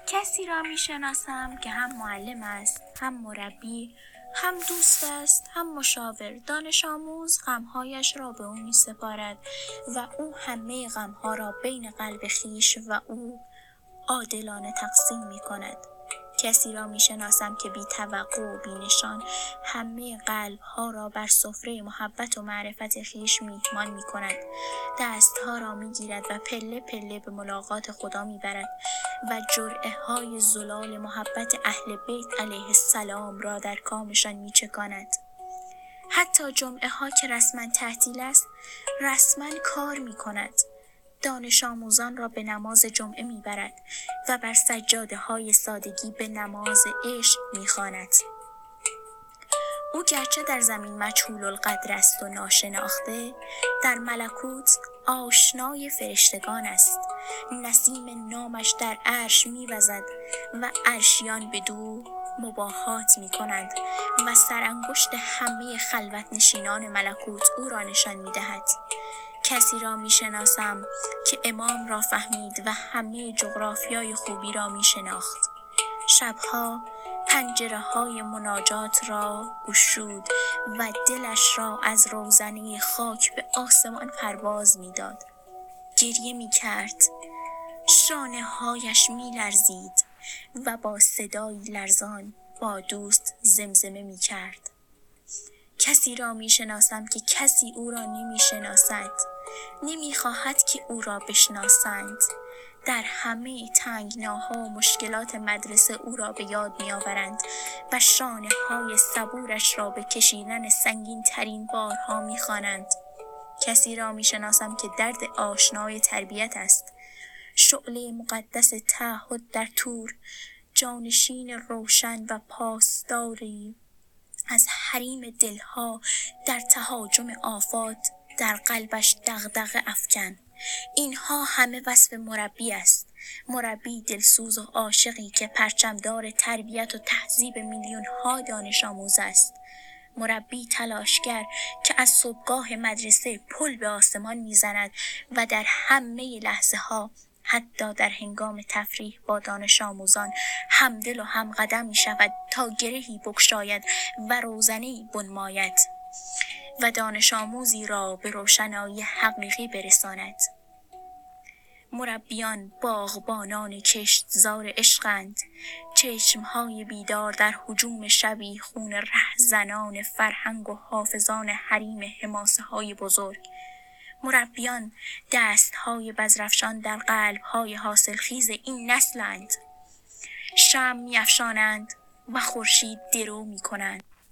کسی را میشناسم که هم معلم است، هم مربی، هم دوست است، هم مشاور. دانش آموز غمهایش را به او می سپارد و او همه غمها را بین قلب خویش و او عادلانه تقسیم می کند. کسی را می شناسم که بی توقع و بی نشان همه قلبها را بر سفره محبت و معرفت خویش میهمان می کند. دستها را می گیرد و پله پله به ملاقات خدا می برد و جرعه های زلال محبت اهل بیت علیه السلام را در کامشان می چکاند. حتی جمعه ها که رسما تعطیل است، رسما کار می کند. دانش آموزان را به نماز جمعه می برد و بر سجاده های سادگی به نماز عشق می خواند. او گرچه در زمین مجهول القدر است و ناشناخته، در ملکوت آشنای فرشتگان است. نسیم نامش در عرش می وزد و عرشیان بدو مباهات می کنند و سرانگشت همه خلوت نشینان ملکوت او را نشان می دهد. کسی را می شناسم که امام را فهمید و همه جغرافیای خوبی را می شناخت. شبها پنجره های مناجات را گشود و دلش را از روزنه خاک به آسمان پرواز می داد. گریه می کرد، شانه هایش می لرزید و با صدای لرزان با دوست زمزمه می کرد. کسی را می شناسم که کسی او را نمی شناسد، نمی خواهد که او را بشناسند. در همه تنگناها و مشکلات مدرسه او را به یاد می آورند و شانه های صبورش را به کشیدن سنگین ترین بارها می خوانند. کسی را می شناسم که درد آشنای تربیت است، شعله مقدس تعهد در طور، جانشین روشن و پاسداری از حریم دلها در تهاجم آفات، در قلبش دغدغه افکن. اینها همه وصف مربی است. مربی دلسوز و عاشقی که پرچمدار تربیت و تهذیب میلیون ها دانش آموز است. مربی تلاشگر که از صبحگاه مدرسه پل به آسمان میزند و در همه لحظه ها، حتی در هنگام تفریح با دانش آموزان، همدل و همقدم می شود تا گرهی بگشاید و روزنه‌ای بنماید و دانش آموزی را به روشنایی حقیقی برساند. مربیان باغبانان کشتزار عشقند، چشمهای بیدار در هجوم شبی خون رهزنان فرهنگ و حافظان حریم حماسه های بزرگ. مربیان دستهای بزرفشان در قلبهای حاصلخیز این نسلند. شمع می‌افشانند و خورشید درو می‌کنند.